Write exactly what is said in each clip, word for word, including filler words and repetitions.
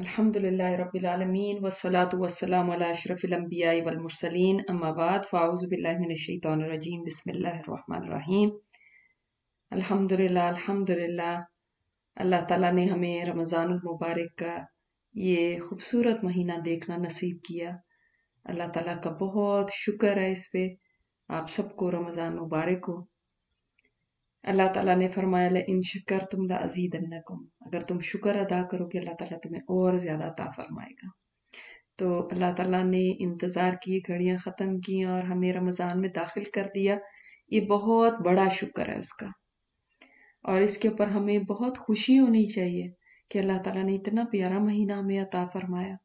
الحمد للہ رب العالمین والصلاة والسلام علی اشرف الانبیاء والمرسلین اما بعد فاعوذ باللہ من الشیطان الرجیم بسم اللہ الرحمن الرحیم الحمد للہ الحمد للہ اللہ تعالیٰ نے ہمیں رمضان المبارک کا یہ خوبصورت مہینہ دیکھنا نصیب کیا. اللہ تعالیٰ کا بہت شکر ہے اس پہ. آپ سب کو رمضان مبارک ہو. اللہ تعالیٰ نے فرمایا لَإِن شَكَرْتُمْ لَأَزِيدَنَّكُمْ، اگر تم شکر ادا کرو کہ اللہ تعالیٰ تمہیں اور زیادہ عطا فرمائے گا. تو اللہ تعالیٰ نے انتظار کی گھڑیاں ختم کی اور ہمیں رمضان میں داخل کر دیا. یہ بہت بڑا شکر ہے اس کا، اور اس کے اوپر ہمیں بہت خوشی ہونی چاہیے کہ اللہ تعالیٰ نے اتنا پیارا مہینہ ہمیں عطا فرمایا.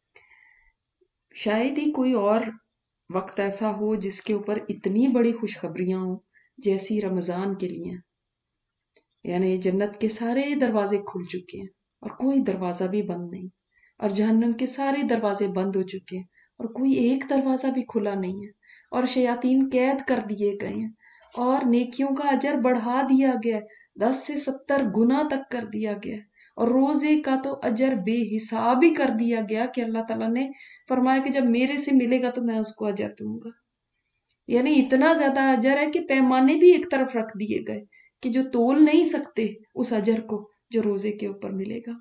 شاید ہی کوئی اور وقت ایسا ہو جس کے اوپر اتنی بڑی خوشخبریاں ہوں جیسی رمضان کے لیے. یعنی جنت کے سارے دروازے کھل چکے ہیں اور کوئی دروازہ بھی بند نہیں، اور جہنم کے سارے دروازے بند ہو چکے ہیں اور کوئی ایک دروازہ بھی کھلا نہیں ہے، اور شیاطین قید کر دیے گئے ہیں، اور نیکیوں کا اجر بڑھا دیا گیا ہے، دس سے ستر گنا تک کر دیا گیا ہے، اور روزے کا تو اجر بے حساب ہی کر دیا گیا کہ اللہ تعالیٰ نے فرمایا کہ جب میرے سے ملے گا تو میں اس کو اجر دوں گا. یعنی اتنا زیادہ اجر ہے کہ پیمانے بھی ایک طرف رکھ دیے گئے کہ جو تول نہیں سکتے اس اجر کو جو روزے کے اوپر ملے گا.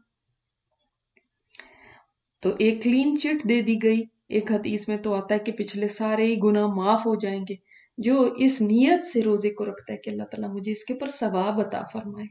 تو ایک کلین چٹ دے دی گئی. ایک حدیث میں تو آتا ہے کہ پچھلے سارے ہی گناہ معاف ہو جائیں گے جو اس نیت سے روزے کو رکھتا ہے کہ اللہ تعالیٰ مجھے اس کے اوپر ثواب عطا فرمائے.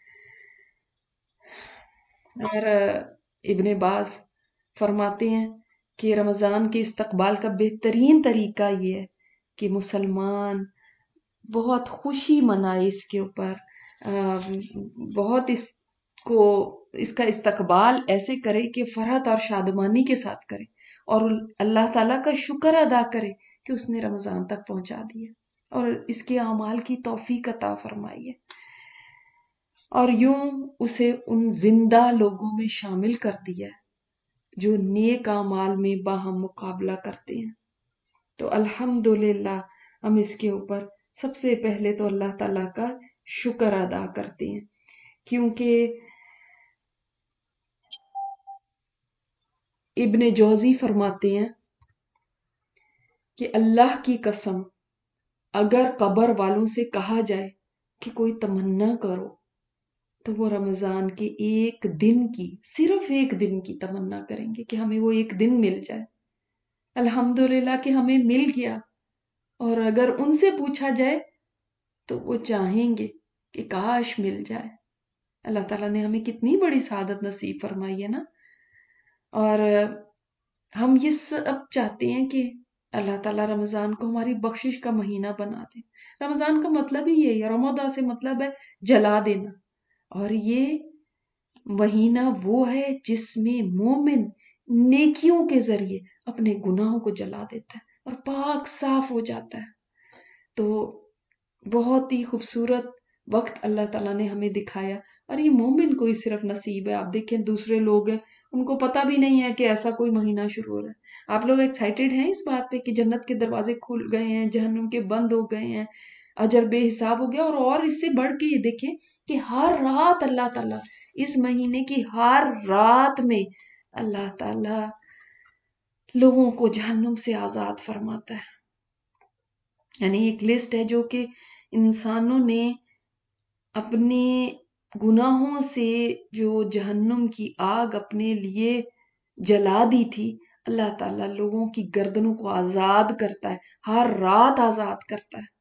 اور ابن باز فرماتے ہیں کہ رمضان کے استقبال کا بہترین طریقہ یہ ہے کہ مسلمان بہت خوشی منائے اس کے اوپر، بہت اس کو اس کا استقبال ایسے کرے کہ فرحت اور شادمانی کے ساتھ کرے، اور اللہ تعالیٰ کا شکر ادا کرے کہ اس نے رمضان تک پہنچا دیا اور اس کے اعمال کی توفیق عطا فرمائی ہے، اور یوں اسے ان زندہ لوگوں میں شامل کر دیا ہے جو نیک اعمال میں باہم مقابلہ کرتے ہیں. تو الحمدللہ ہم اس کے اوپر سب سے پہلے تو اللہ تعالیٰ کا شکر ادا کرتے ہیں، کیونکہ ابن جوزی فرماتے ہیں کہ اللہ کی قسم اگر قبر والوں سے کہا جائے کہ کوئی تمنا کرو تو وہ رمضان کے ایک دن کی، صرف ایک دن کی تمنا کریں گے کہ ہمیں وہ ایک دن مل جائے. الحمدللہ کہ ہمیں مل گیا. اور اگر ان سے پوچھا جائے تو وہ چاہیں گے کہ کاش مل جائے. اللہ تعالیٰ نے ہمیں کتنی بڑی سعادت نصیب فرمائی ہے نا. اور ہم یہ سب چاہتے ہیں کہ اللہ تعالیٰ رمضان کو ہماری بخشش کا مہینہ بنا دے. رمضان کا مطلب ہی یہی ہے، رمضان سے مطلب ہے جلا دینا، اور یہ مہینہ وہ ہے جس میں مومن نیکیوں کے ذریعے اپنے گناہوں کو جلا دیتا ہے اور پاک صاف ہو جاتا ہے. تو بہت ہی خوبصورت وقت اللہ تعالیٰ نے ہمیں دکھایا، اور یہ مومن کو ہی صرف نصیب ہے. آپ دیکھیں دوسرے لوگ ہیں ان کو پتہ بھی نہیں ہے کہ ایسا کوئی مہینہ شروع ہو رہا ہے. آپ لوگ ایکسائٹیڈ ہیں اس بات پہ کہ جنت کے دروازے کھل گئے ہیں، جہنم کے بند ہو گئے ہیں، اجر بے حساب ہو گیا. اور اور اس سے بڑھ کے یہ دیکھیں کہ ہر رات اللہ تعالیٰ اس مہینے کی ہر رات میں اللہ تعالیٰ لوگوں کو جہنم سے آزاد فرماتا ہے. یعنی ایک لسٹ ہے جو کہ انسانوں نے اپنے گناہوں سے جو جہنم کی آگ اپنے لیے جلا دی تھی، اللہ تعالیٰ لوگوں کی گردنوں کو آزاد کرتا ہے، ہر رات آزاد کرتا ہے.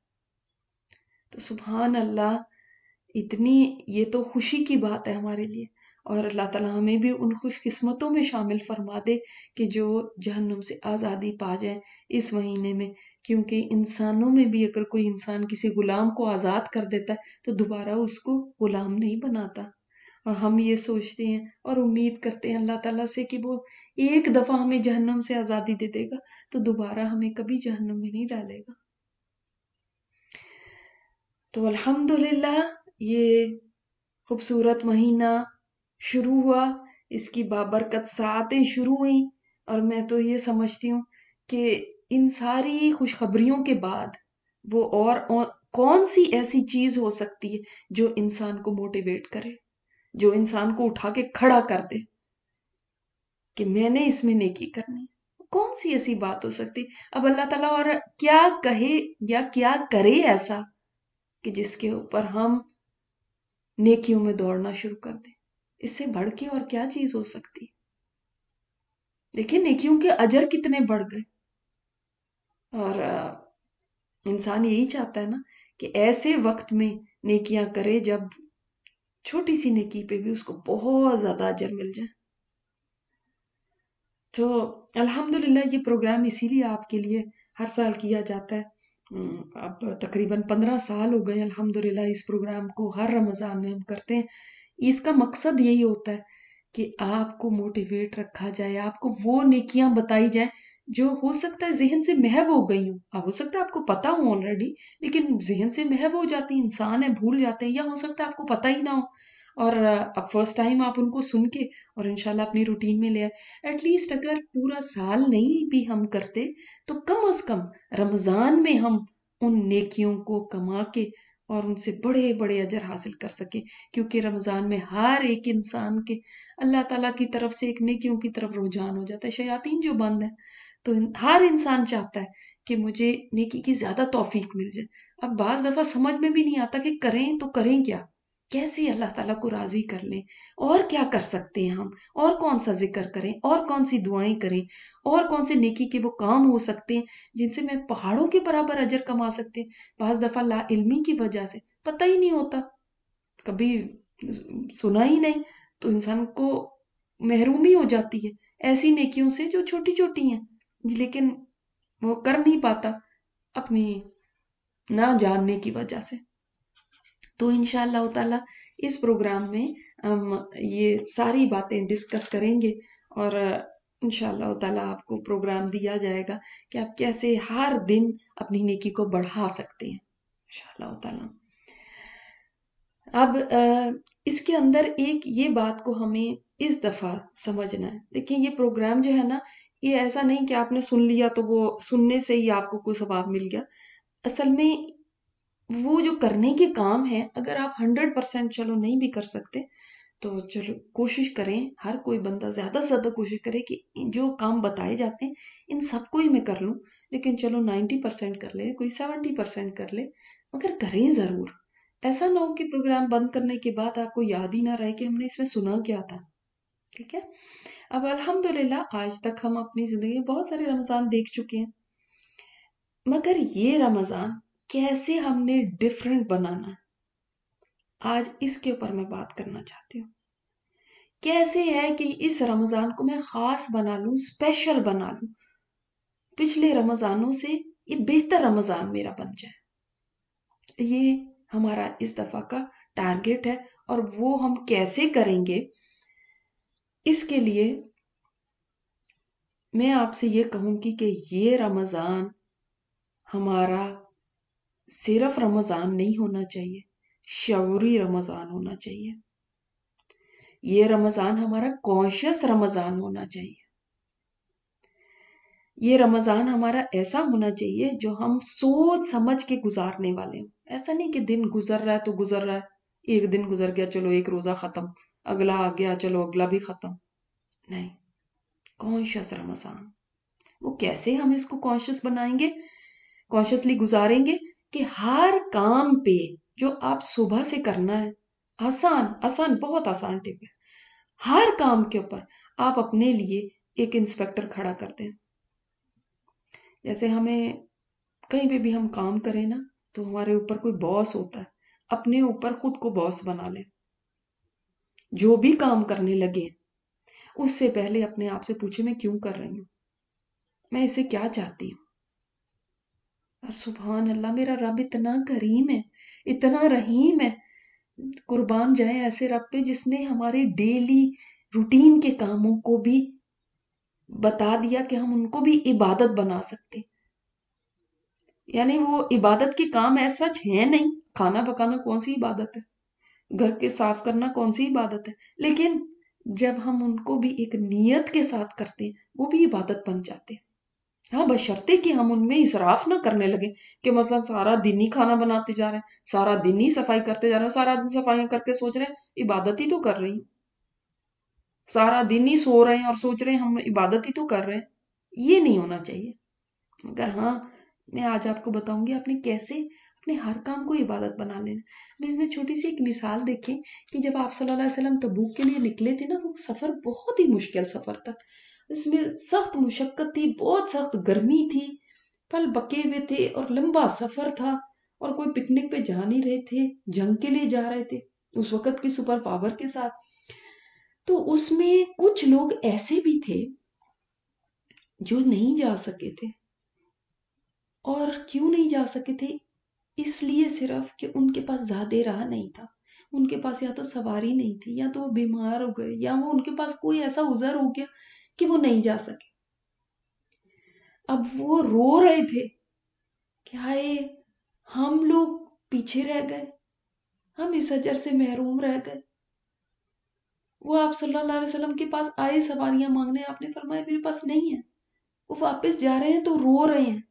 تو سبحان اللہ، اتنی یہ تو خوشی کی بات ہے ہمارے لیے. اور اللہ تعالیٰ ہمیں بھی ان خوش قسمتوں میں شامل فرما دے کہ جو جہنم سے آزادی پا جائیں اس مہینے میں. کیونکہ انسانوں میں بھی اگر کوئی انسان کسی غلام کو آزاد کر دیتا ہے تو دوبارہ اس کو غلام نہیں بناتا. اور ہم یہ سوچتے ہیں اور امید کرتے ہیں اللہ تعالیٰ سے کہ وہ ایک دفعہ ہمیں جہنم سے آزادی دے دے گا تو دوبارہ ہمیں کبھی جہنم میں نہیں ڈالے گا. تو الحمدللہ یہ خوبصورت مہینہ شروع ہوا، اس کی بابرکت ساعتیں شروع ہوئیں، اور میں تو یہ سمجھتی ہوں کہ ان ساری خوشخبریوں کے بعد وہ اور کون سی ایسی چیز ہو سکتی ہے جو انسان کو موٹیویٹ کرے، جو انسان کو اٹھا کے کھڑا کر دے. کہ میں نے اس میں نیکی کرنی. کون سی ایسی بات ہو سکتی؟ اب اللہ تعالیٰ اور کیا کہے یا کیا کرے ایسا کہ جس کے اوپر ہم نیکیوں میں دوڑنا شروع کر دیں؟ اس سے بڑھ کے اور کیا چیز ہو سکتی؟ لیکن نیکیوں کے اجر کتنے بڑھ گئے. اور انسان یہی چاہتا ہے نا کہ ایسے وقت میں نیکیاں کرے جب چھوٹی سی نیکی پہ بھی اس کو بہت زیادہ اجر مل جائے. تو الحمدللہ یہ پروگرام اسی لیے آپ کے لیے ہر سال کیا جاتا ہے. اب تقریباً پندرہ سال ہو گئے الحمدللہ اس پروگرام کو ہر رمضان میں ہم کرتے ہیں. اس کا مقصد یہی ہوتا ہے کہ آپ کو موٹیویٹ رکھا جائے، آپ کو وہ نیکیاں بتائی جائیں جو ہو سکتا ہے ذہن سے محو ہو گئی ہوں. اب ہو سکتا ہے آپ کو پتا ہو آلریڈی، لیکن ذہن سے محو ہو جاتی، انسان ہے بھول جاتے ہیں، یا ہو سکتا ہے آپ کو پتا ہی نہ ہو اور اب فرسٹ ٹائم آپ ان کو سن کے اور انشاءاللہ اپنی روٹین میں لے آئے. ایٹ لیسٹ اگر پورا سال نہیں بھی ہم کرتے تو کم از کم رمضان میں ہم ان نیکیوں کو کما کے اور ان سے بڑے بڑے اجر حاصل کر سکے، کیونکہ رمضان میں ہر ایک انسان کے اللہ تعالیٰ کی طرف سے ایک نیکیوں کی طرف رجحان ہو جاتا ہے. شیاطین جو بند ہے تو ہر انسان چاہتا ہے کہ مجھے نیکی کی زیادہ توفیق مل جائے. اب بعض دفعہ سمجھ میں بھی نہیں آتا کہ کریں تو کریں کیا، کیسے اللہ تعالیٰ کو راضی کر لیں، اور کیا کر سکتے ہیں ہم، اور کون سا ذکر کریں، اور کون سی دعائیں کریں، اور کون سے نیکی کے وہ کام ہو سکتے ہیں جن سے میں پہاڑوں کے برابر اجر کما سکتے ہیں. بعض دفعہ لا علمی کی وجہ سے پتہ ہی نہیں ہوتا، کبھی سنا ہی نہیں، تو انسان کو محرومی ہو جاتی ہے ایسی نیکیوں سے جو چھوٹی چھوٹی ہیں لیکن وہ کر نہیں پاتا اپنی نہ جاننے کی وجہ سے. تو انشاءاللہ تعالی اس پروگرام میں ہم یہ ساری باتیں ڈسکس کریں گے اور انشاءاللہ تعالی آپ کو پروگرام دیا جائے گا کہ آپ کیسے ہر دن اپنی نیکی کو بڑھا سکتے ہیں انشاءاللہ تعالی. اب اس کے اندر ایک یہ بات کو ہمیں اس دفعہ سمجھنا ہے. دیکھیں یہ پروگرام جو ہے نا، یہ ایسا نہیں کہ آپ نے سن لیا تو وہ سننے سے ہی آپ کو کوئی ثواب مل گیا. اصل میں وہ جو کرنے کے کام ہیں، اگر آپ ہنڈریڈ پرسینٹ چلو نہیں بھی کر سکتے تو چلو کوشش کریں، ہر کوئی بندہ زیادہ سے زیادہ کوشش کرے کہ جو کام بتائے جاتے ہیں ان سب کو ہی میں کر لوں. لیکن چلو نائنٹی پرسینٹ کر لے، کوئی سیونٹی پرسینٹ کر لے، مگر کریں ضرور. ایسا نہ ہو کہ پروگرام بند کرنے کے بعد آپ کو یاد ہی نہ رہے کہ ہم نے اس میں سنا کیا تھا. ٹھیک ہے. اب الحمدللہ آج تک ہم اپنی زندگی میں بہت سارے رمضان دیکھ چکے ہیں، مگر یہ رمضان کیسے ہم نے ڈیفرنٹ بنانا، آج اس کے اوپر میں بات کرنا چاہتی ہوں. کیسے ہے کہ اس رمضان کو میں خاص بنا لوں، اسپیشل بنا لوں، پچھلے رمضانوں سے یہ بہتر رمضان میرا بن جائے. یہ ہمارا اس دفعہ کا ٹارگٹ ہے، اور وہ ہم کیسے کریں گے اس کے لیے میں آپ سے یہ کہوں گی کہ یہ رمضان ہمارا صرف رمضان نہیں ہونا چاہیے، شعوری رمضان ہونا چاہیے. یہ رمضان ہمارا کانشیس رمضان ہونا چاہیے. یہ رمضان ہمارا ایسا ہونا چاہیے جو ہم سوچ سمجھ کے گزارنے والے ہوں. ایسا نہیں کہ دن گزر رہا ہے تو گزر رہا ہے، ایک دن گزر گیا چلو ایک روزہ ختم، اگلا آ گیا چلو اگلا بھی ختم. نہیں، کانشیس رمضان. وہ کیسے ہم اس کو کانشیس بنائیں گے، کانشیسلی گزاریں گے کہ ہر کام پہ جو آپ صبح سے کرنا ہے، آسان آسان بہت آسان ٹپ ہے، ہر کام کے اوپر آپ اپنے لیے ایک انسپیکٹر کھڑا کر دیں. جیسے ہمیں کہیں پہ بھی ہم کام کریں نا تو ہمارے اوپر کوئی باس ہوتا ہے، اپنے اوپر خود کو باس بنا لیں. جو بھی کام کرنے لگے اس سے پہلے اپنے آپ سے پوچھے میں کیوں کر رہی ہوں، میں اسے کیا چاہتی ہوں. اور سبحان اللہ میرا رب اتنا کریم ہے، اتنا رحیم ہے. قربان جائیں ایسے رب پہ جس نے ہمارے ڈیلی روٹین کے کاموں کو بھی بتا دیا کہ ہم ان کو بھی عبادت بنا سکتے. یعنی وہ عبادت کے کام ایسا ہے نہیں، کھانا پکانا کون سی عبادت ہے، گھر کے صاف کرنا کون سی عبادت ہے، لیکن جب ہم ان کو بھی ایک نیت کے ساتھ کرتے ہیں وہ بھی عبادت بن جاتے ہیں. ہاں بشرطے کہ ہم ان میں اسراف نہ کرنے لگے کہ مثلا سارا دن ہی کھانا بناتے جا رہے ہیں، سارا دن ہی صفائی کرتے جا رہے ہیں، سارا دن صفائیاں کر کے سوچ رہے ہیں عبادت ہی تو کر رہی ہوں. سارا دن ہی سو رہے ہیں اور سوچ رہے ہیں ہم عبادت ہی تو کر رہے ہیں. یہ نہیں ہونا چاہیے. مگر ہاں میں آج آپ کو بتاؤں گی آپ نے کیسے اپنے ہر کام کو عبادت بنا لینا. اب اس میں چھوٹی سی ایک مثال دیکھیں کہ جب آپ صلی اللہ علیہ وسلم تبوک کے لیے نکلے تھے نا، وہ سفر بہت ہی مشکل سفر تھا. اس میں سخت مشقت تھی، بہت سخت گرمی تھی، پھل بکے ہوئے تھے اور لمبا سفر تھا، اور کوئی پکنک پہ جا نہیں رہے تھے، جنگ کے لیے جا رہے تھے اس وقت کی سپر پاور کے ساتھ. تو اس میں کچھ لوگ ایسے بھی تھے جو نہیں جا سکے تھے. اور کیوں نہیں جا سکے تھے؟ اس لیے صرف کہ ان کے پاس زیادہ راہ نہیں تھا. ان کے پاس یا تو سواری نہیں تھی، یا تو وہ بیمار ہو گئے، یا وہ ان کے پاس کوئی ایسا عذر ہو گیا کہ وہ نہیں جا سکے. اب وہ رو رہے تھے کہ ہائے ہم لوگ پیچھے رہ گئے، ہم اس اجر سے محروم رہ گئے. وہ آپ صلی اللہ علیہ وسلم کے پاس آئے سواریاں مانگنے، آپ نے فرمایا میرے پاس نہیں ہے. وہ واپس جا رہے ہیں تو رو رہے ہیں،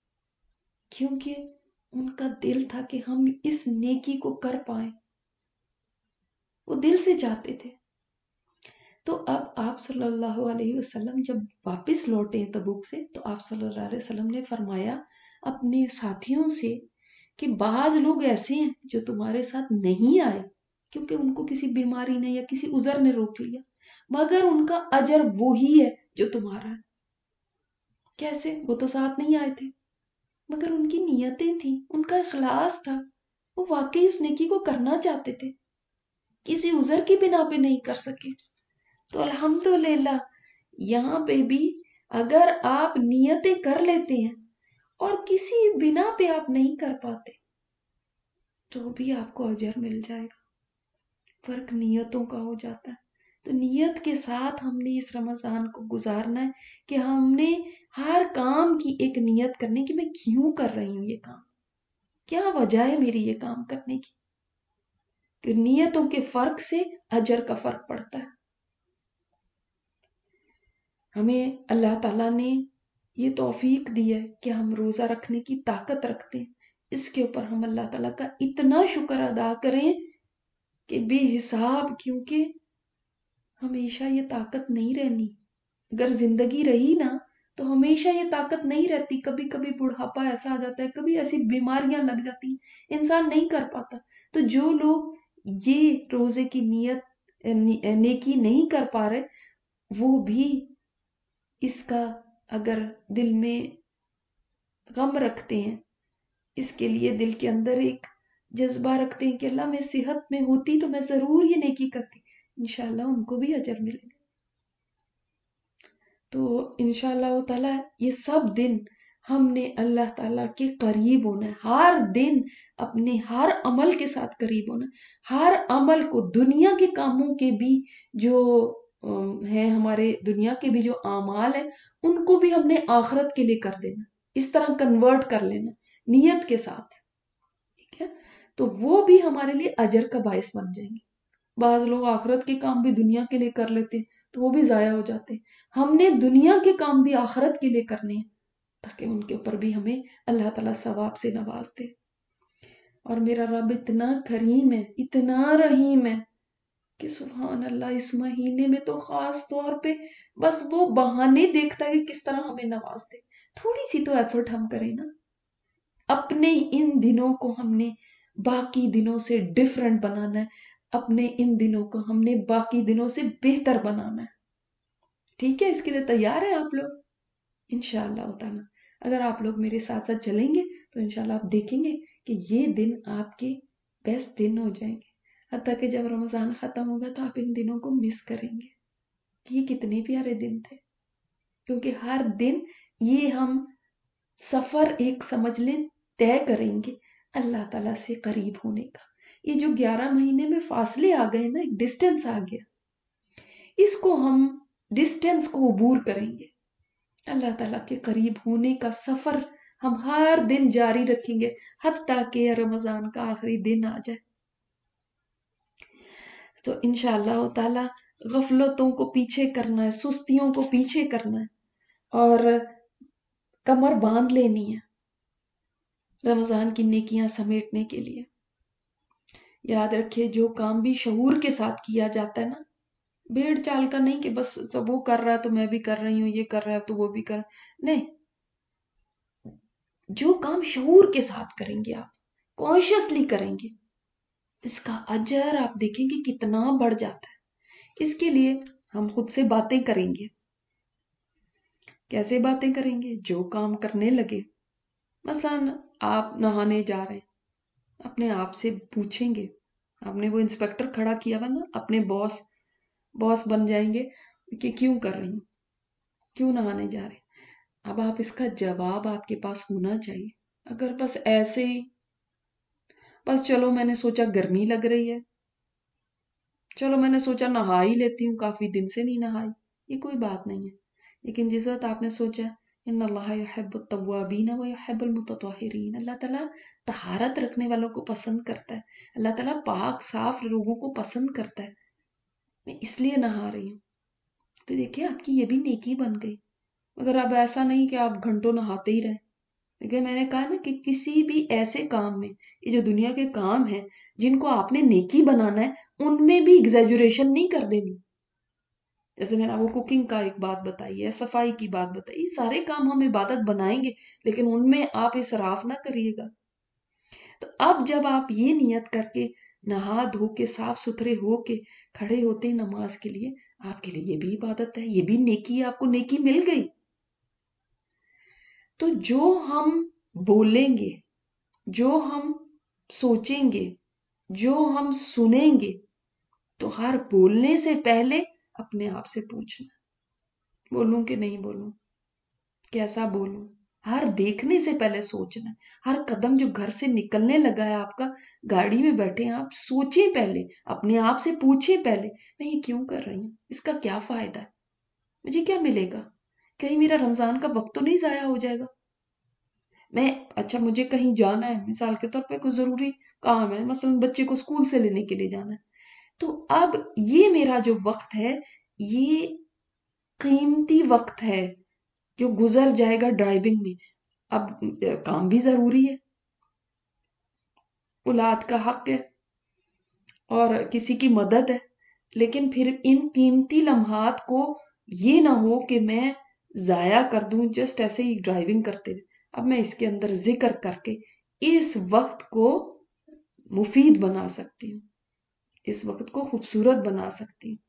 کیونکہ ان کا دل تھا کہ ہم اس نیکی کو کر پائیں. وہ دل سے چاہتے تھے. تو اب آپ صلی اللہ علیہ وسلم جب واپس لوٹے تبوک سے، تو آپ صلی اللہ علیہ وسلم نے فرمایا اپنے ساتھیوں سے کہ بعض لوگ ایسے ہیں جو تمہارے ساتھ نہیں آئے کیونکہ ان کو کسی بیماری نے یا کسی عذر نے روک لیا، مگر ان کا اجر وہی ہے جو تمہارا ہے. کیسے؟ وہ تو ساتھ نہیں آئے تھے، مگر ان کی نیتیں تھیں، ان کا اخلاص تھا، وہ واقعی اس نیکی کو کرنا چاہتے تھے، کسی عذر کی بنا پہ نہیں کر سکے. تو الحمدللہ یہاں پہ بھی اگر آپ نیتیں کر لیتے ہیں اور کسی بنا پہ آپ نہیں کر پاتے تو بھی آپ کو اجر مل جائے گا. فرق نیتوں کا ہو جاتا ہے. تو نیت کے ساتھ ہم نے اس رمضان کو گزارنا ہے کہ ہم نے ہر کام کی ایک نیت کرنی کہ میں کیوں کر رہی ہوں یہ کام، کیا وجہ ہے میری یہ کام کرنے کی. کہ نیتوں کے فرق سے اجر کا فرق پڑتا ہے. ہمیں اللہ تعالیٰ نے یہ توفیق دی ہے کہ ہم روزہ رکھنے کی طاقت رکھتے ہیں. اس کے اوپر ہم اللہ تعالیٰ کا اتنا شکر ادا کریں کہ بے حساب، کیونکہ ہمیشہ یہ طاقت نہیں رہنی. اگر زندگی رہی نا تو ہمیشہ یہ طاقت نہیں رہتی. کبھی کبھی بڑھاپا ایسا آ جاتا ہے، کبھی ایسی بیماریاں لگ جاتی ہیں، انسان نہیں کر پاتا. تو جو لوگ یہ روزے کی نیت نیکی نہیں کر پا رہے، وہ بھی اس کا اگر دل میں غم رکھتے ہیں، اس کے لیے دل کے اندر ایک جذبہ رکھتے ہیں کہ اللہ میں صحت میں ہوتی تو میں ضرور یہ نیکی کرتی، انشاءاللہ ان کو بھی اجر ملے گا. تو انشاءاللہ تعالی یہ سب دن ہم نے اللہ تعالیٰ کے قریب ہونا ہے. ہر دن اپنے ہر عمل کے ساتھ قریب ہونا ہے. ہر عمل کو، دنیا کے کاموں کے بھی جو ہیں، ہمارے دنیا کے بھی جو اعمال ہیں، ان کو بھی ہم نے آخرت کے لیے کر دینا. اس طرح کنورٹ کر لینا نیت کے ساتھ. ٹھیک ہے؟ تو وہ بھی ہمارے لیے اجر کا باعث بن جائیں گے. بعض لوگ آخرت کے کام بھی دنیا کے لیے کر لیتے ہیں تو وہ بھی ضائع ہو جاتے ہیں. ہم نے دنیا کے کام بھی آخرت کے لیے کرنے ہیں تاکہ ان کے اوپر بھی ہمیں اللہ تعالیٰ ثواب سے نواز دے. اور میرا رب اتنا کریم ہے، اتنا رحیم ہے کہ سبحان اللہ اس مہینے میں تو خاص طور پہ بس وہ بہانے دیکھتا ہے کہ کس طرح ہمیں نواز دے. تھوڑی سی تو ایفرٹ ہم کریں نا. اپنے ان دنوں کو ہم نے باقی دنوں سے ڈیفرنٹ بنانا ہے. اپنے ان دنوں کو ہم نے باقی دنوں سے بہتر بنانا ہے. ٹھیک ہے؟ اس کے لیے تیار ہیں آپ لوگ؟ انشاءاللہ تعالی اگر آپ لوگ میرے ساتھ ساتھ چلیں گے تو انشاءاللہ آپ دیکھیں گے کہ یہ دن آپ کے بیسٹ دن ہو جائیں گے. حتیٰ کہ جب رمضان ختم ہوگا تو آپ ان دنوں کو مس کریں گے کہ یہ کتنے پیارے دن تھے. کیونکہ ہر دن یہ ہم سفر ایک سمجھ لیں طے کریں گے اللہ تعالیٰ سے قریب ہونے کا. یہ جو گیارہ مہینے میں فاصلے آ گئے نا، ایک ڈسٹینس آ گیا، اس کو ہم ڈسٹینس کو عبور کریں گے. اللہ تعالیٰ کے قریب ہونے کا سفر ہم ہر دن جاری رکھیں گے حتیٰ کہ رمضان کا آخری دن آ جائے. تو انشاءاللہ تعالیٰ غفلتوں کو پیچھے کرنا ہے، سستیوں کو پیچھے کرنا ہے اور کمر باندھ لینی ہے رمضان کی نیکیاں سمیٹنے کے لیے. یاد رکھے جو کام بھی شعور کے ساتھ کیا جاتا ہے نا، भेड़ चाल का नहीं कि बस सब वो कर रहा है तो मैं भी कर रही हूँ, ये कर रहा है तो वो भी कर, नहीं, जो काम शऊर के साथ करेंगे आप, कॉन्शियसली करेंगे, इसका अजर आप देखेंगे कितना बढ़ जाता है। इसके लिए हम खुद से बातें करेंगे। कैसे बातें करेंगे? जो काम करने लगे, मसलन आप नहाने जा रहे हैं, अपने आप से पूछेंगे, आपने वो इंस्पेक्टर खड़ा किया हुआ ना, अपने बॉस बॉस बन जाएंगे कि क्यों कर रही हूं, क्यों नहाने जा रहे हैं। अब आप इसका जवाब आपके पास होना चाहिए। अगर बस ऐसे ही, बस चलो मैंने सोचा गर्मी लग रही है, चलो मैंने सोचा नहा ही लेती हूँ, काफी दिन से नहीं नहाई, ये कोई बात नहीं है। लेकिन जिस वक्त आपने सोचा इन्नल्लाह युहिब्बुत तव्वाबीन व युहिब्बुल मुतत्तहिरीन, अल्लाह ताला तहारत रखने वालों को पसंद करता है, अल्लाह ताला पाक साफ लोगों को पसंद करता है, मैं इसलिए नहा रही हूँ, तो देखिए आपकी ये भी नेकी बन गई। मगर अब ऐसा नहीं कि आप घंटों नहाते ही रहे। देखिए मैंने कहा ना कि किसी भी ऐसे काम में, ये जो दुनिया के काम है जिनको आपने नेकी बनाना है, उनमें भी एग्जैजुरेशन नहीं कर देनी। जैसे मैंने आपको कुकिंग का एक बात बताई है, सफाई की बात बताई, सारे काम हम इबादत बनाएंगे, लेकिन उनमें आप इसराफ ना करिएगा। तो अब जब आप ये नियत करके नहा धो के साफ सुथरे हो के खड़े होते हैं नमाज के लिए, आपके लिए ये भी इबादत है, ये भी नेकी है, आपको नेकी मिल गई। तो जो हम बोलेंगे, जो हम सोचेंगे, जो हम सुनेंगे, तो हर बोलने से पहले अपने आप से पूछना, बोलूं कि नहीं बोलूं, कैसा बोलूं। हर देखने से पहले सोचना, हर कदम जो घर से निकलने लगा है आपका, गाड़ी में बैठे हैं आप, सोचें पहले, अपने आप से पूछें पहले, मैं ये क्यों कर रही हूं, इसका क्या फायदा है, मुझे क्या मिलेगा, कहीं मेरा रमजान का वक्त तो नहीं जाया हो जाएगा। मैं अच्छा मुझे कहीं जाना है, मिसाल के तौर पे कोई जरूरी काम है, मसलन बच्चे को स्कूल से लेने के लिए जाना है, तो अब ये मेरा जो वक्त है, ये कीमती वक्त है जो गुजर जाएगा ड्राइविंग में। अब अ, काम भी जरूरी है, औलाद का हक है और किसी की मदद है, लेकिन फिर इन कीमती लम्हात को ये ना हो कि मैं जाया कर दूं जस्ट ऐसे ही ड्राइविंग करते हुए। अब मैं इसके अंदर जिक्र करके इस वक्त को मुफीद बना सकती हूँ, इस वक्त को खूबसूरत बना सकती हूँ,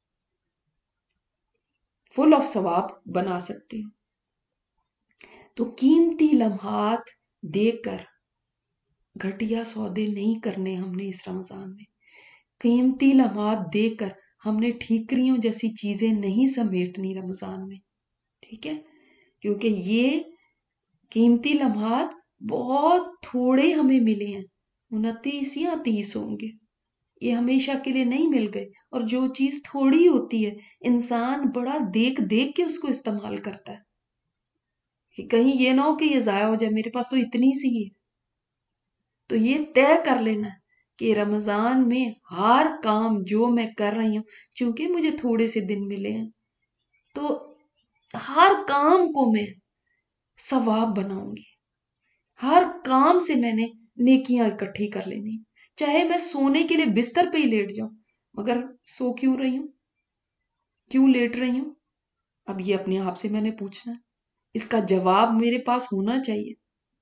फुल ऑफ सवाब बना सकती हूँ। तो कीमती लम्हात देकर घटिया सौदे नहीं करने हमने इस रमजान में। कीमती लम्हात देकर हमने ठीकरियों जैसी चीजें नहीं समेटनी रमजान में, ठीक है, क्योंकि ये कीमती लम्हात बहुत थोड़े हमें मिले हैं, उनतीस या तीस होंगे, ये हमेशा के लिए नहीं मिल गए। और जो चीज थोड़ी होती है, इंसान बड़ा देख देख के उसको इस्तेमाल करता है कि कहीं ये ना हो कि ये जाया हो जाए, मेरे पास तो इतनी सी है। तो ये तय कर लेना कि रमजान में हर काम जो मैं कर रही हूं, चूंकि मुझे थोड़े से दिन मिले हैं, तो हर काम को मैं सवाब बनाऊंगी, हर काम से मैंने नेकियां इकट्ठी कर लेनी, चाहे मैं सोने के लिए बिस्तर पे ही लेट जाऊं, मगर सो क्यों रही हूं, क्यों लेट रही हूं, अब ये अपने आप से मैंने पूछना है, इसका जवाब मेरे पास होना चाहिए।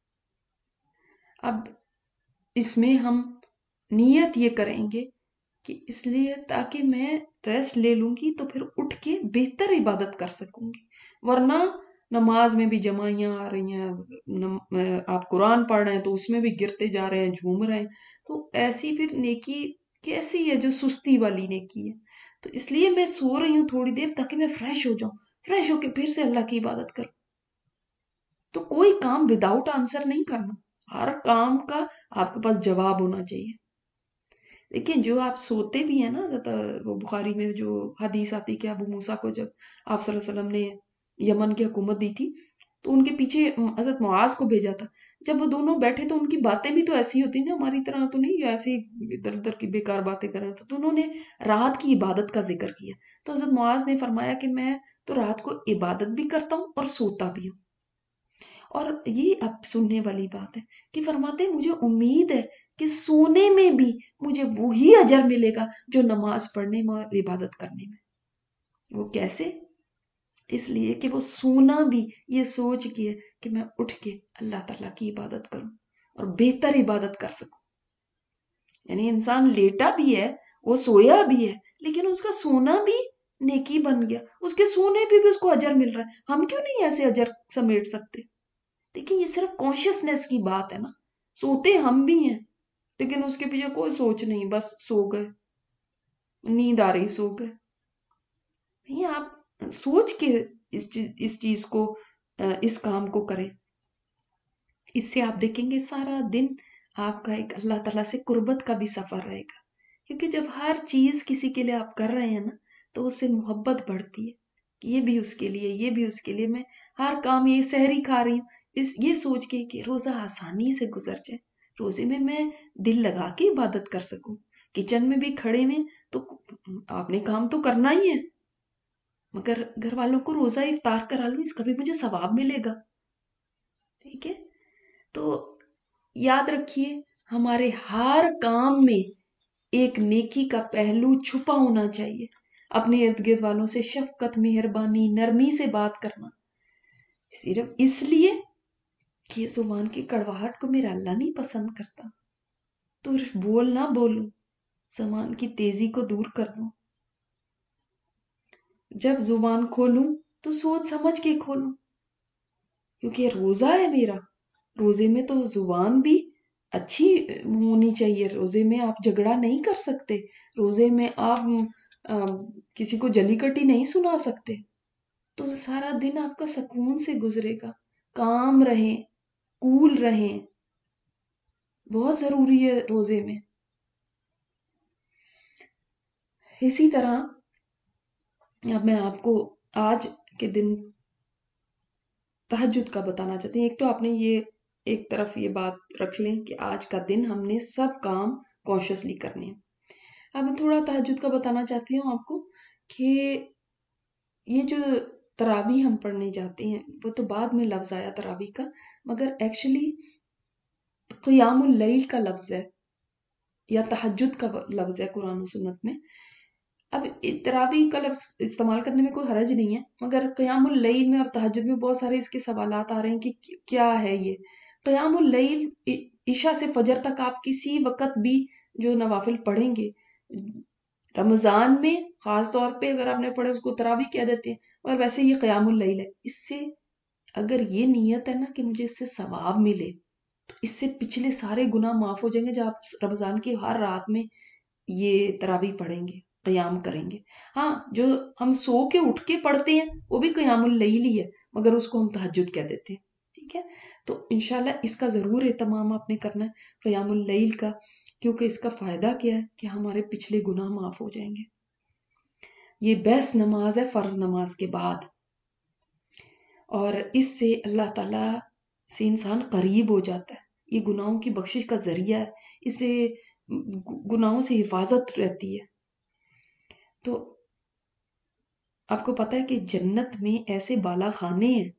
अब इसमें हम नियत ये करेंगे कि इसलिए ताकि मैं रेस्ट ले लूंगी तो फिर उठ के बेहतर इबादत कर सकूंगी, वरना नमाज में भी जमाइयां आ रही हैं, नम, आप कुरान पढ़ रहे हैं तो उसमें भी गिरते जा रहे हैं, झूम रहे हैं, तो ऐसी फिर नेकी कैसी है जो सुस्ती वाली नेकी है। तो इसलिए मैं सो रही हूँ थोड़ी देर ताकि मैं फ्रेश हो जाऊं, फ्रेश होके फिर से अल्लाह की इबादत करूं। तो कोई काम विदाउट आंसर नहीं करना, हर काम का आपके पास जवाब होना चाहिए। देखिए जो आप सोते भी है ना, वो बुखारी में जो हदीस आती कि अबू मूसा को जब आप सल्लल्लाहु अलैहि वसल्लम ने यमन की हुकूमत दी थी, तो उनके पीछे हजरत मुआज को भेजा था। जब वो दोनों बैठे तो उनकी बातें भी तो ऐसी होती ना, हमारी तरह तो नहीं ऐसी इधर उधर की बेकार बातें कर रहे थे, तो उन्होंने रात की इबादत का जिक्र किया। तो हजरत मुआज ने फरमाया कि मैं तो रात को इबादत भी करता हूँ और सोता भी हूँ। और ये अब सुनने वाली बात है कि फरमाते मुझे उम्मीद है کہ سونے میں بھی مجھے وہی اجر ملے گا جو نماز پڑھنے میں اور عبادت کرنے میں. وہ کیسے؟ اس لیے کہ وہ سونا بھی یہ سوچ کے کہ میں اٹھ کے اللہ تعالیٰ کی عبادت کروں اور بہتر عبادت کر سکوں. یعنی انسان لیٹا بھی ہے، وہ سویا بھی ہے، لیکن اس کا سونا بھی نیکی بن گیا، اس کے سونے پہ بھی اس کو اجر مل رہا ہے. ہم کیوں نہیں ایسے اجر سمیٹ سکتے؟ دیکھیں، یہ صرف کانشیسنیس کی بات ہے نا. سوتے ہم بھی ہیں لیکن اس کے پیچھے کوئی سوچ نہیں، بس سو گئے، نیند آ رہی سو گئے. نہیں، آپ سوچ کے اس چیز اس چیز کو اس کام کو کریں. اس سے آپ دیکھیں گے سارا دن آپ کا ایک اللہ تعالیٰ سے قربت کا بھی سفر رہے گا. کیونکہ جب ہر چیز کسی کے لیے آپ کر رہے ہیں نا تو اس سے محبت بڑھتی ہے کہ یہ بھی اس کے لیے، یہ بھی اس کے لیے. میں ہر کام، یہ سحری کھا رہی ہوں اس یہ سوچ کے کہ روزہ آسانی سے گزر جائے، روزے میں میں دل لگا کے عبادت کر سکوں. کچن میں بھی کھڑے میں تو آپ نے کام تو کرنا ہی ہے، مگر گھر والوں کو روزہ افطار کرا لوں، اس کا بھی مجھے ثواب ملے گا. ٹھیک ہے؟ تو یاد رکھیے، ہمارے ہر کام میں ایک نیکی کا پہلو چھپا ہونا چاہیے. اپنے ارد گرد والوں سے شفقت، مہربانی، نرمی سے بات کرنا، صرف اس لیے کہ زبان کی کڑواہٹ کو میرا اللہ نہیں پسند کرتا. تو بول نہ بولوں، زبان کی تیزی کو دور کر دوں. جب زبان کھولوں تو سوچ سمجھ کے کھولوں، کیونکہ روزہ ہے میرا. روزے میں تو زبان بھی اچھی ہونی چاہیے. روزے میں آپ جھگڑا نہیں کر سکتے، روزے میں آپ کسی کو جلی کٹی نہیں سنا سکتے. تو سارا دن آپ کا سکون سے گزرے گا. کام رہیں، کول رہیں، بہت ضروری ہے روزے میں. اسی طرح اب میں آپ کو آج کے دن تہجد کا بتانا چاہتی ہوں. ایک تو آپ نے یہ ایک طرف یہ بات رکھ لیں کہ آج کا دن ہم نے سب کام کانشیسلی کرنے ہیں. اب میں تھوڑا تہجد کا بتانا چاہتی ہوں آپ کو کہ یہ جو تراویح ہم پڑھنے جاتے ہیں وہ تو بعد میں لفظ آیا تراویح کا، مگر ایکچولی قیام اللیل کا لفظ ہے یا تہجد کا لفظ ہے قرآن و سنت میں. اب تراویح کا لفظ استعمال کرنے میں کوئی حرج نہیں ہے، مگر قیام اللیل میں اور تہجد میں بہت سارے اس کے سوالات آ رہے ہیں کہ کیا ہے یہ. قیام اللیل عشاء سے فجر تک آپ کسی وقت بھی جو نوافل پڑھیں گے. رمضان میں خاص طور پہ اگر آپ نے پڑھے اس کو تراویح کہہ دیتے ہیں، اور ویسے یہ قیام اللیل ہے. اس سے اگر یہ نیت ہے نا کہ مجھے اس سے ثواب ملے تو اس سے پچھلے سارے گناہ معاف ہو جائیں گے. جب آپ رمضان کی ہر رات میں یہ تراویح پڑھیں گے، قیام کریں گے. ہاں، جو ہم سو کے اٹھ کے پڑھتے ہیں وہ بھی قیام اللیل ہی ہے، مگر اس کو ہم تہجد کہہ دیتے ہیں. ٹھیک ہے؟ تو انشاءاللہ اس کا ضرور اہتمام آپ نے کرنا ہے، قیام اللیل کا، کیونکہ اس کا فائدہ کیا ہے کہ ہمارے پچھلے گناہ معاف ہو جائیں گے. یہ بیسٹ نماز ہے فرض نماز کے بعد، اور اس سے اللہ تعالیٰ سے انسان قریب ہو جاتا ہے. یہ گناہوں کی بخشش کا ذریعہ ہے، اس سے گناہوں سے حفاظت رہتی ہے. تو آپ کو پتا ہے کہ جنت میں ایسے بالا خانے ہیں،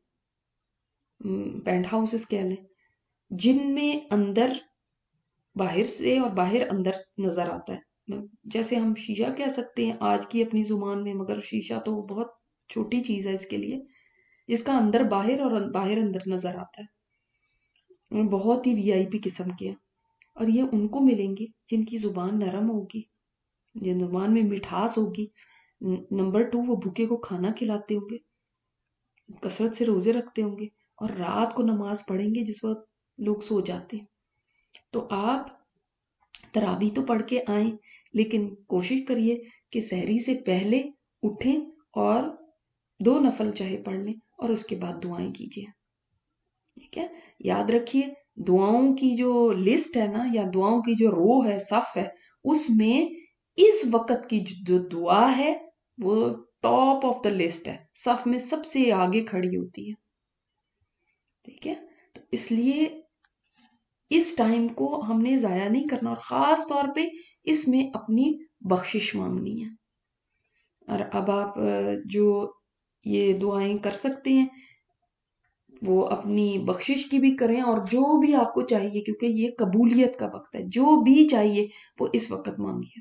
پینٹ ہاؤسز کہہ لیں، جن میں اندر باہر سے اور باہر اندر نظر آتا ہے. جیسے ہم شیشہ کہہ سکتے ہیں آج کی اپنی زبان میں، مگر شیشہ تو بہت چھوٹی چیز ہے اس کے لیے، جس کا اندر باہر اور باہر اندر نظر آتا ہے. بہت ہی وی آئی پی قسم کے ہیں، اور یہ ان کو ملیں گے جن کی زبان نرم ہوگی، جن زبان میں مٹھاس ہوگی. نمبر ٹو، وہ بھوکے کو کھانا کھلاتے ہوں گے، کثرت سے روزے رکھتے ہوں گے، اور رات کو نماز پڑھیں گے جس وقت لوگ سو جاتے ہیں. تو آپ تراویح تو پڑھ کے آئیں، لیکن کوشش کریے کہ سحری سے پہلے اٹھیں اور دو نفل چاہے پڑھ لیں اور اس کے بعد دعائیں کیجیے. ٹھیک ہے؟ یاد رکھیے دعاؤں کی جو لسٹ ہے نا، یا دعاؤں کی جو رو ہے، صف ہے، اس میں اس وقت کی جو دعا ہے وہ ٹاپ آف دا لسٹ ہے، صف میں سب سے آگے کھڑی ہوتی ہے. ٹھیک ہے؟ تو اس لیے اس ٹائم کو ہم نے ضائع نہیں کرنا، اور خاص طور پہ اس میں اپنی بخشش مانگنی ہے. اور اب آپ جو یہ دعائیں کر سکتے ہیں وہ اپنی بخشش کی بھی کریں اور جو بھی آپ کو چاہیے، کیونکہ یہ قبولیت کا وقت ہے، جو بھی چاہیے وہ اس وقت مانگیے۔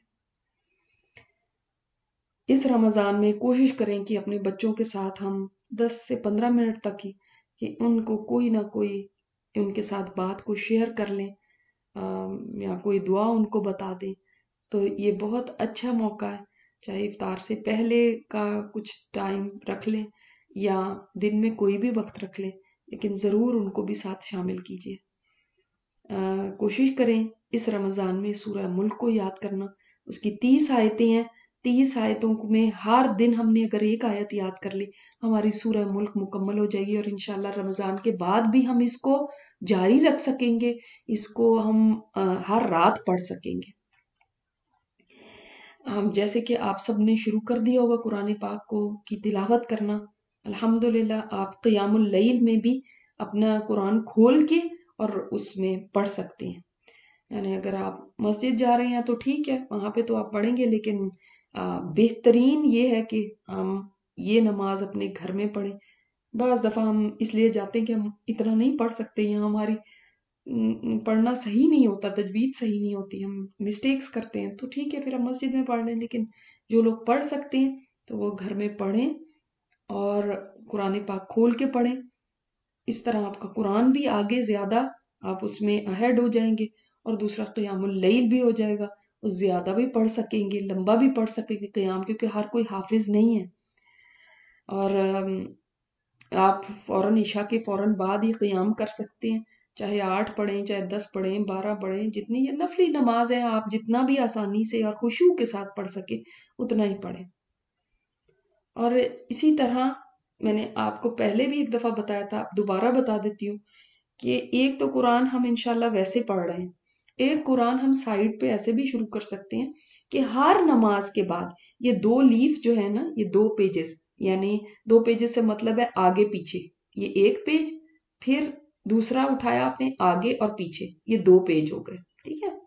اس رمضان میں کوشش کریں کہ اپنے بچوں کے ساتھ ہم دس سے پندرہ منٹ تک ہی کہ ان کو کوئی نہ کوئی ان کے ساتھ بات کو شیئر کر لیں یا کوئی دعا ان کو بتا دیں، تو یہ بہت اچھا موقع ہے۔ چاہے افطار سے پہلے کا کچھ ٹائم رکھ لیں یا دن میں کوئی بھی وقت رکھ لیں، لیکن ضرور ان کو بھی ساتھ شامل کیجیے۔ کوشش کریں اس رمضان میں سورہ ملک کو یاد کرنا، اس کی تیس آیتیں ہیں، تیس آیتوں میں ہر دن ہم نے اگر ایک آیت یاد کر لی، ہماری سورہ ملک مکمل ہو جائے گی، اور انشاءاللہ رمضان کے بعد بھی ہم اس کو جاری رکھ سکیں گے، اس کو ہم ہر رات پڑھ سکیں گے۔ ہم جیسے کہ آپ سب نے شروع کر دیا ہوگا قرآن پاک کو کی تلاوت کرنا، الحمدللہ آپ قیام اللیل میں بھی اپنا قرآن کھول کے اور اس میں پڑھ سکتے ہیں۔ یعنی اگر آپ مسجد جا رہے ہیں تو ٹھیک ہے، وہاں پہ تو آپ پڑھیں گے، لیکن بہترین یہ ہے کہ ہم یہ نماز اپنے گھر میں پڑھیں۔ بعض دفعہ ہم اس لیے جاتے ہیں کہ ہم اتنا نہیں پڑھ سکتے، یا ہماری پڑھنا صحیح نہیں ہوتا، تجوید صحیح نہیں ہوتی، ہم مسٹیکس کرتے ہیں، تو ٹھیک ہے پھر ہم مسجد میں پڑھ لیں، لیکن جو لوگ پڑھ سکتے ہیں تو وہ گھر میں پڑھیں اور قرآن پاک کھول کے پڑھیں۔ اس طرح آپ کا قرآن بھی آگے زیادہ آپ اس میں اہیڈ ہو جائیں گے، اور دوسرا قیام اللیل بھی ہو جائے گا، زیادہ بھی پڑھ سکیں گے، لمبا بھی پڑھ سکیں گے قیام، کیونکہ ہر کوئی حافظ نہیں ہے۔ اور آپ فوراً عشاء کے فوراً بعد ہی قیام کر سکتے ہیں، چاہے آٹھ پڑھیں، چاہے دس پڑھیں، بارہ پڑھیں، جتنی یہ نفلی نماز ہے آپ جتنا بھی آسانی سے اور خشوع کے ساتھ پڑھ سکے اتنا ہی پڑھیں۔ اور اسی طرح میں نے آپ کو پہلے بھی ایک دفعہ بتایا تھا، دوبارہ بتا دیتی ہوں کہ ایک تو قرآن ہم انشاءاللہ ویسے پڑھ رہے ہیں، ایک قرآن ہم سائڈ پہ ایسے بھی شروع کر سکتے ہیں کہ ہر نماز کے بعد یہ دو لیف جو ہے نا، یہ دو پیجز، یعنی دو پیجز سے مطلب ہے آگے پیچھے، یہ ایک پیج پھر دوسرا اٹھایا آپ نے آگے اور پیچھے، یہ دو پیج ہو گئے، ٹھیک ہے۔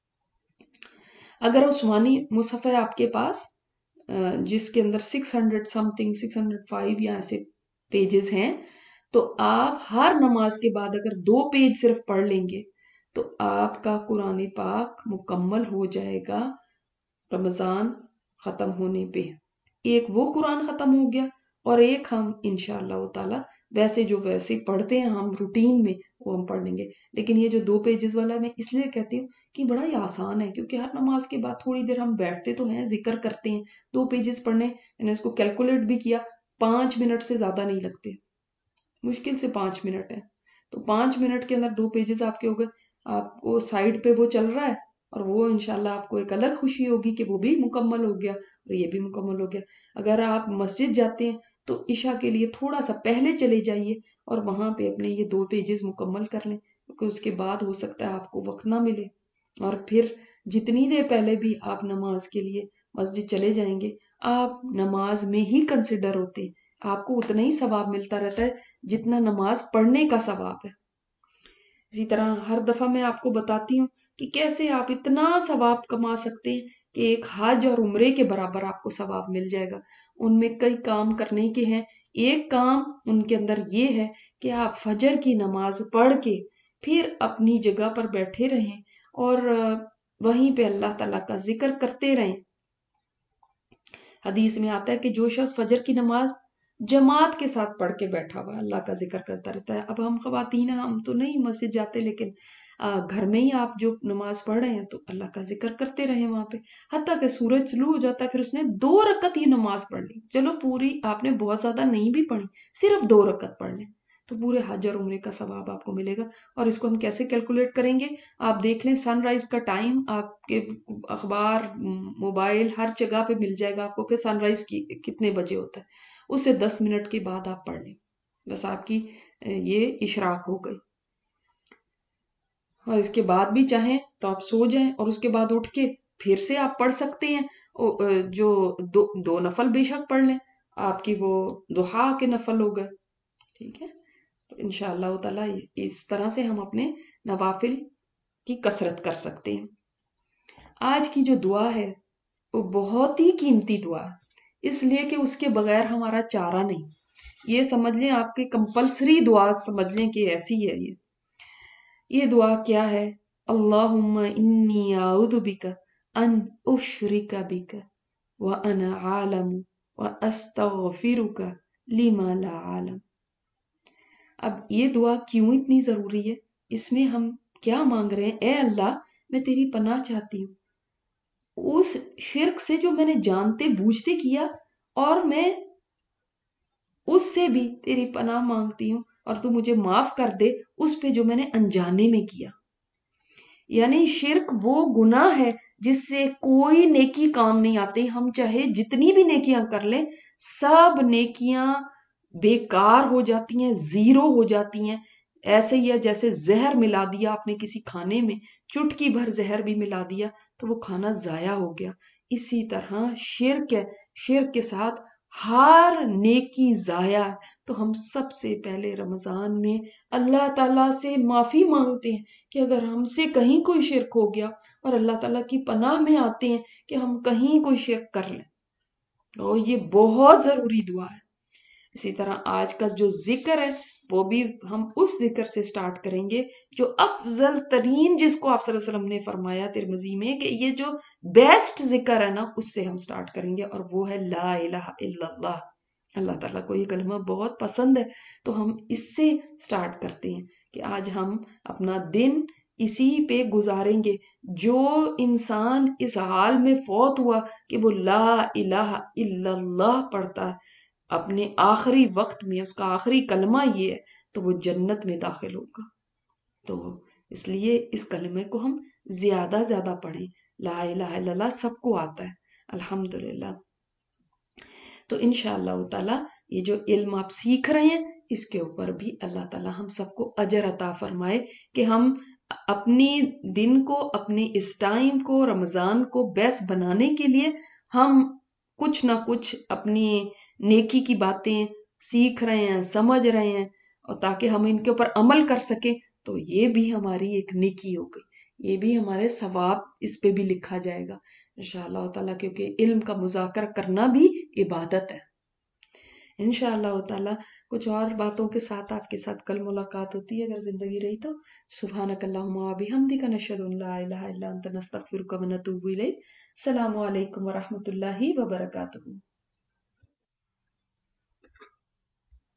اگر عثمانی مصحف ہے آپ کے پاس جس کے اندر six hundred some thing six hundred five یا ایسے پیجز ہیں، تو آپ ہر نماز کے بعد اگر دو پیج صرف پڑھ لیں گے تو آپ کا قرآن پاک مکمل ہو جائے گا رمضان ختم ہونے پہ۔ ایک وہ قرآن ختم ہو گیا، اور ایک ہم انشاءاللہ تعالی ویسے جو ویسے پڑھتے ہیں ہم روٹین میں وہ ہم پڑھ لیں گے۔ لیکن یہ جو دو پیجز والا میں اس لیے کہتی ہوں کہ بڑا ہی آسان ہے، کیونکہ ہر نماز کے بعد تھوڑی دیر ہم بیٹھتے تو ہیں، ذکر کرتے ہیں، دو پیجز پڑھنے، میں نے اس کو کیلکولیٹ بھی کیا، پانچ منٹ سے زیادہ نہیں لگتے، مشکل سے پانچ منٹ ہے، تو پانچ منٹ کے اندر دو پیجز آپ کے ہو گئے، آپ کو سائڈ پہ وہ چل رہا ہے، اور وہ انشاءاللہ آپ کو ایک الگ خوشی ہوگی کہ وہ بھی مکمل ہو گیا اور یہ بھی مکمل ہو گیا۔ اگر آپ مسجد جاتے ہیں تو عشاء کے لیے تھوڑا سا پہلے چلے جائیے اور وہاں پہ اپنے یہ دو پیجز مکمل کر لیں، کیونکہ اس کے بعد ہو سکتا ہے آپ کو وقت نہ ملے، اور پھر جتنی دیر پہلے بھی آپ نماز کے لیے مسجد چلے جائیں گے، آپ نماز میں ہی کنسیڈر ہوتے ہیں، آپ کو اتنا ہی ثواب ملتا رہتا ہے جتنا نماز پڑھنے کا ثواب ہے۔ اسی طرح ہر دفعہ میں آپ کو بتاتی ہوں کہ کیسے آپ اتنا ثواب کما سکتے ہیں کہ ایک حج اور عمرے کے برابر آپ کو ثواب مل جائے گا۔ ان میں کئی کام کرنے کے ہیں، ایک کام ان کے اندر یہ ہے کہ آپ فجر کی نماز پڑھ کے پھر اپنی جگہ پر بیٹھے رہیں اور وہیں پہ اللہ تعالیٰ کا ذکر کرتے رہیں۔ حدیث میں آتا ہے کہ جو شخص فجر کی نماز جماعت کے ساتھ پڑھ کے بیٹھا ہوا اللہ کا ذکر کرتا رہتا ہے۔ اب ہم خواتین ہیں، ہم تو نہیں مسجد جاتے، لیکن گھر میں ہی آپ جو نماز پڑھ رہے ہیں تو اللہ کا ذکر کرتے رہے وہاں پہ، حتیٰ کہ سورج طلوع ہو جاتا ہے، پھر اس نے دو رکعت یہ نماز پڑھ لی، چلو پوری آپ نے بہت زیادہ نہیں بھی پڑھی، صرف دو رکعت پڑھ لیں تو پورے حج اور عمرے کا ثواب آپ کو ملے گا۔ اور اس کو ہم کیسے کیلکولیٹ کریں گے؟ آپ دیکھ لیں سن رائز کا ٹائم آپ کے اخبار، موبائل، ہر جگہ پہ مل جائے گا آپ کو کہ سن رائز کتنے بجے ہوتا ہے، اسے دس منٹ کے بعد آپ پڑھ لیں، بس آپ کی یہ اشراق ہو گئی۔ اور اس کے بعد بھی چاہیں تو آپ سو جائیں اور اس کے بعد اٹھ کے پھر سے آپ پڑھ سکتے ہیں، جو دو, دو نفل بے شک پڑھ لیں، آپ کی وہ ضحیٰ کے نفل ہو گئے، ٹھیک ہے۔ تو انشاءاللہ تعالیٰ اس طرح سے ہم اپنے نوافل کی کثرت کر سکتے ہیں۔ آج کی جو دعا ہے وہ بہت ہی قیمتی دعا ہے، اس لیے کہ اس کے بغیر ہمارا چارہ نہیں۔ یہ سمجھ لیں آپ کے کمپلسری دعا سمجھ لیں کہ ایسی ہے یہ یہ دعا کیا ہے؟ اللہم انی اعوذ بک ان اشرک بک وانا عالم واستغفرک لما لا عالم. اب یہ دعا کیوں اتنی ضروری ہے؟ اس میں ہم کیا مانگ رہے ہیں؟ اے اللہ میں تیری پناہ چاہتی ہوں اس شرک سے جو میں نے جانتے بوجھتے کیا، اور میں اس سے بھی تیری پناہ مانگتی ہوں اور تو مجھے معاف کر دے اس پہ جو میں نے انجانے میں کیا. یعنی شرک وہ گناہ ہے جس سے کوئی نیکی کام نہیں آتی. ہم چاہے جتنی بھی نیکیاں کر لیں سب نیکیاں بیکار ہو جاتی ہیں، زیرو ہو جاتی ہیں. ایسے ہی ہے جیسے زہر ملا دیا آپ نے کسی کھانے میں، چٹکی بھر زہر بھی ملا دیا تو وہ کھانا ضائع ہو گیا. اسی طرح شرک ہے، شرک کے ساتھ ہر نیکی ضائع. تو ہم سب سے پہلے رمضان میں اللہ تعالیٰ سے معافی مانگتے ہیں کہ اگر ہم سے کہیں کوئی شرک ہو گیا، اور اللہ تعالیٰ کی پناہ میں آتے ہیں کہ ہم کہیں کوئی شرک کر لیں. اور یہ بہت ضروری دعا ہے. اسی طرح آج کا جو ذکر ہے وہ بھی ہم اس ذکر سے سٹارٹ کریں گے جو افضل ترین، جس کو آپ صلی اللہ علیہ وسلم نے فرمایا ترمذی میں کہ یہ جو بیسٹ ذکر ہے نا اس سے ہم سٹارٹ کریں گے، اور وہ ہے لا الہ الا اللہ. اللہ تعالیٰ کو یہ کلمہ بہت پسند ہے تو ہم اس سے سٹارٹ کرتے ہیں کہ آج ہم اپنا دن اسی پہ گزاریں گے. جو انسان اس حال میں فوت ہوا کہ وہ لا الہ الا اللہ پڑھتا ہے اپنے آخری وقت میں، اس کا آخری کلمہ یہ ہے تو وہ جنت میں داخل ہوگا. تو اس لیے اس کلمے کو ہم زیادہ زیادہ پڑھیں. لا الہ الا اللہ سب کو آتا ہے الحمدللہ. تو انشاءاللہ تعالی یہ جو علم آپ سیکھ رہے ہیں اس کے اوپر بھی اللہ تعالی ہم سب کو اجر عطا فرمائے کہ ہم اپنی دن کو، اپنے اس ٹائم کو، رمضان کو بیسٹ بنانے کے لیے ہم کچھ نہ کچھ اپنی نیکی کی باتیں سیکھ رہے ہیں، سمجھ رہے ہیں، اور تاکہ ہم ان کے اوپر عمل کر سکیں. تو یہ بھی ہماری ایک نیکی ہو گئی، یہ بھی ہمارے ثواب اس پہ بھی لکھا جائے گا انشاءاللہ تعالیٰ، کیونکہ علم کا مذاکرہ کرنا بھی عبادت ہے. انشاءاللہ تعالیٰ کچھ اور باتوں کے ساتھ آپ کے ساتھ کل ملاقات ہوتی ہے اگر زندگی رہی تو. سبحانک اللہم و بحمدک نشہد ان لا الہ الا انت نستغفرک و نتوب الیک. السلام علیکم ورحمۃ اللہ وبرکاتہ.